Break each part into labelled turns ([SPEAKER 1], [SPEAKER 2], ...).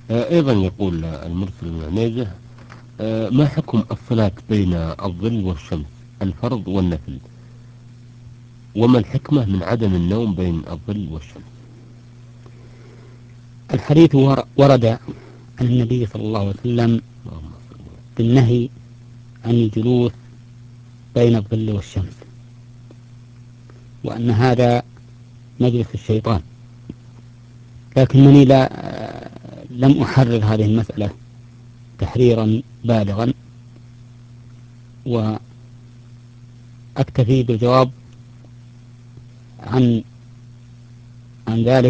[SPEAKER 1] أيضا يقول المرسل من عنيزة ما حكم الصلاة بين الظل والشمس، الفرض والنفل، وما الحكمة من عدم النوم بين الظل والشمس؟
[SPEAKER 2] الحديث ورد عن النبي صلى الله عليه وسلم بالنهي عن الجلوس بين الظل والشمس، وأن هذا مجلس الشيطان. لكنني لم أحرر هذه المسألة تحريرا بالغا، وأكتفي بالجواب عن ذلك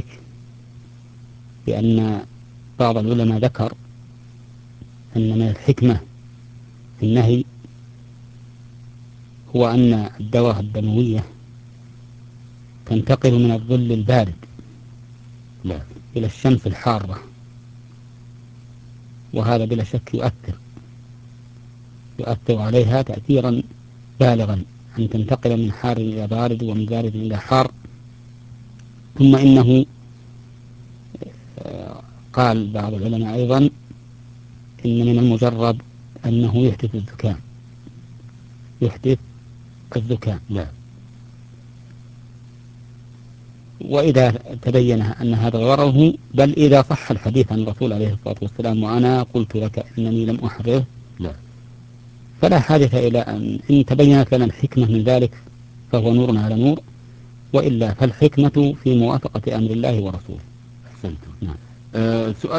[SPEAKER 2] بأن بعض العلماء ذكر أن من الحكمة في النهي هو أن الدورة الدموية تنتقل من الظل البارد إلى الشمس الحارة، وهذا بلا شك يؤثر عليها تأثيرا بالغا، أن تنتقل من حار إلى بارد ومن بارد إلى حار. ثم إنه قال بعض العلماء أيضا إن من المجرب أنه يحدث الزكام.
[SPEAKER 1] نعم.
[SPEAKER 2] وإذا تبين أن هذا غرضه، بل إذا صح الحديث عن الرسول عليه الصلاة والسلام وأنا قلت لك إنني لم أحرره،
[SPEAKER 1] نعم.
[SPEAKER 2] فلا حاجة إلى إن تبينت لنا الحكمة من ذلك فهو نور على نور، وإلا فالحكمة في موافقة أمر الله ورسوله.
[SPEAKER 1] أحسنتم.
[SPEAKER 2] نعم.
[SPEAKER 1] سؤال